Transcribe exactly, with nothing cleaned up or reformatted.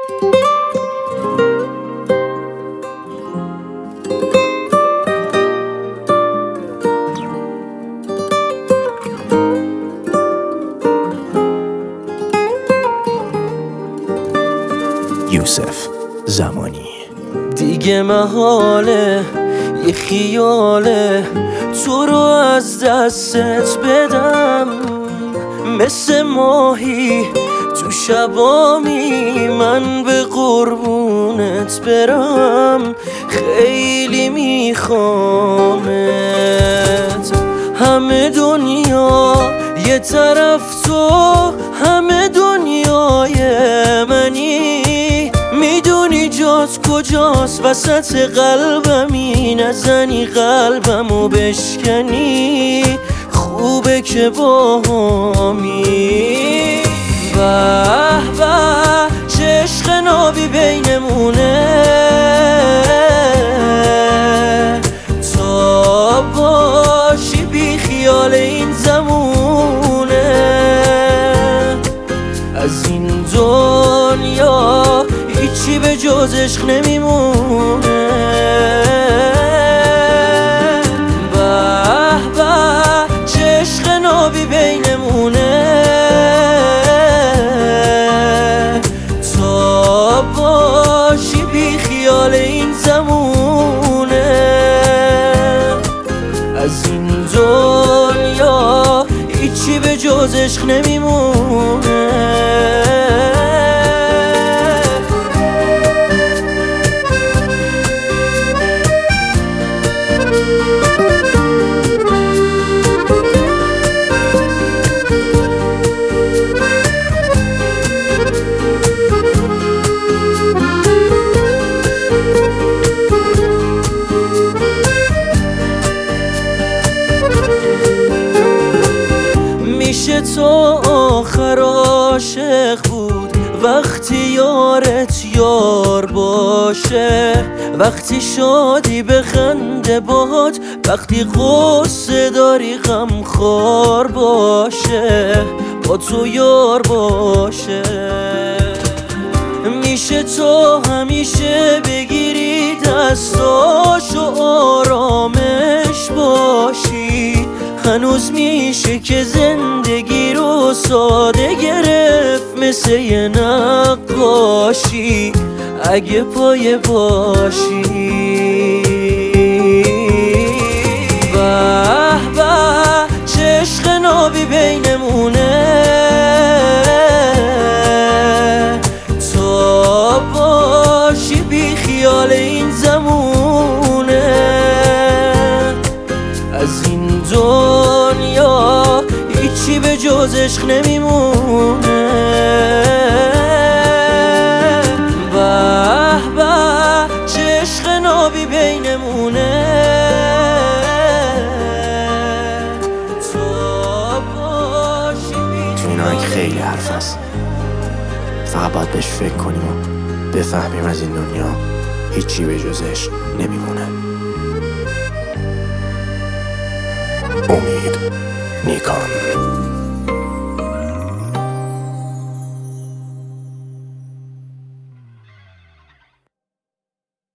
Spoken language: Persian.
یوسف زمانی. دیگه محاله یه خیاله تو رو از دستت بدم، مثل ماهی تو شبامی من به قربونت برم. خیلی میخوامت، همه دنیا یه طرف تو، همه دنیای منی. میدونی جات کجاست وسط قلبمی، نزنی قلبمو بشکنی. خوبه که با همی به به چه عشق نابی بینمونه. تا باشی بی خیال این زمونه، از این دنیا هیچی به جز عشق نمیمونه. به به چه عشق نابی بینمونه. تا باشی بی خیال این زمونه، از این دنیا هیچی به جز عشق نمیمونه. میشه تو آخر عاشق بود وقتی یارت یار باشه، وقتی شادی بخنده باهات، وقتی قصه داری غمخوار باشه، با تو یار باشه. میشه تو همیشه بگیری دستاشو آرامش باشی، هنوز میشه که زندگی رو ساده گرفت مثل یه نقاشی اگه پایه باشی. به به چه عشق نابی بینمونه. تا باشی بی خیال این زمونه، از این دنیا هیچی به جز عشق نمیمونه. به به چه عشق نابی بینمونه. تا باشی تو این آهنگ خیلی حرف هست، فقط باید بهش فکر کنیم و بفهمیم از این دنیا هیچی به جز عشق نمیمونه.